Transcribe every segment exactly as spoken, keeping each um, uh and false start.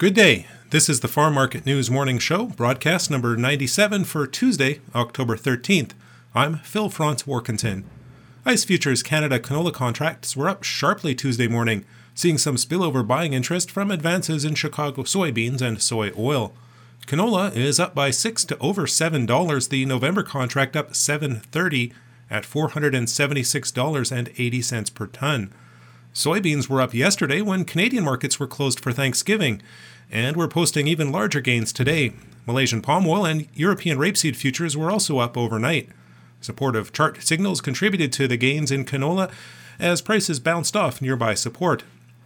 Good day. This is the Farm Market News Morning Show, broadcast number ninety-seven for Tuesday, October thirteenth. I'm Phil Franz Warkentin. ICE Futures Canada canola contracts were up sharply Tuesday morning, seeing some spillover buying interest from advances in Chicago soybeans and soy oil. Canola is up by six to over seven dollars. The November contract up seven thirty at four hundred seventy-six dollars and eighty cents per ton. Soybeans were up yesterday when Canadian markets were closed for Thanksgiving, and we're posting even larger gains today. Malaysian palm oil and European rapeseed futures were also up overnight. Supportive chart signals contributed to the gains in canola as prices bounced off nearby support.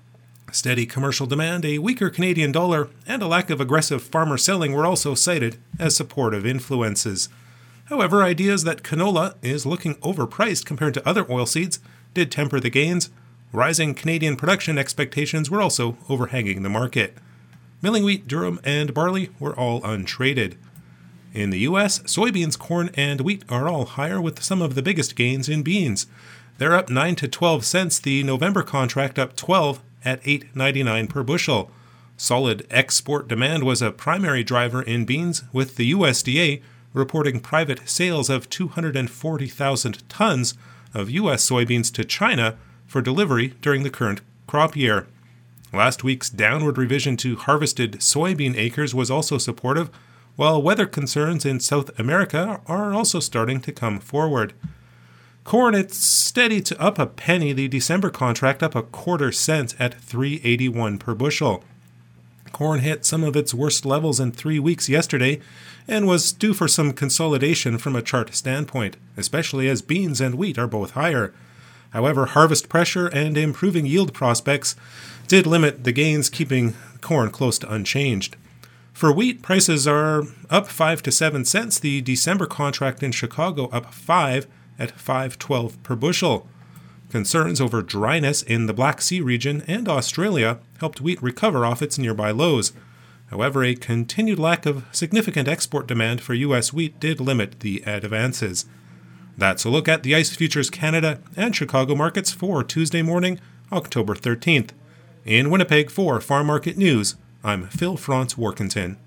Steady commercial demand, a weaker Canadian dollar, and a lack of aggressive farmer selling were also cited as supportive influences. However, ideas that canola is looking overpriced compared to other oilseeds did temper the gains. Rising Canadian production expectations were also overhanging the market. Milling wheat, durum, and barley were all untraded. In the U S, soybeans, corn, and wheat are all higher, with some of the biggest gains in beans. They're up nine to twelve cents, the November contract up twelve at eight ninety-nine per bushel. Solid export demand was a primary driver in beans, with the U S D A reporting private sales of two hundred forty thousand tons of U S soybeans to China for delivery during the current crop year. Last week's downward revision to harvested soybean acres was also supportive, while weather concerns in South America are also starting to come forward. Corn, it's steady to up a penny, the December contract up a quarter cent at three eighty-one per bushel. Corn hit some of its worst levels in three weeks yesterday and was due for some consolidation from a chart standpoint, especially as beans and wheat are both higher. However, harvest pressure and improving yield prospects did limit the gains, keeping corn close to unchanged. For wheat, prices are up five to seven cents. The December contract in Chicago up five at five twelve per bushel. Concerns over dryness in the Black Sea region and Australia helped wheat recover off its nearby lows. However, a continued lack of significant export demand for U S wheat did limit the advances. That's a look at the ICE Futures Canada and Chicago markets for Tuesday morning, October thirteenth. In Winnipeg for Farm Market News, I'm Phil Franz Warkentin.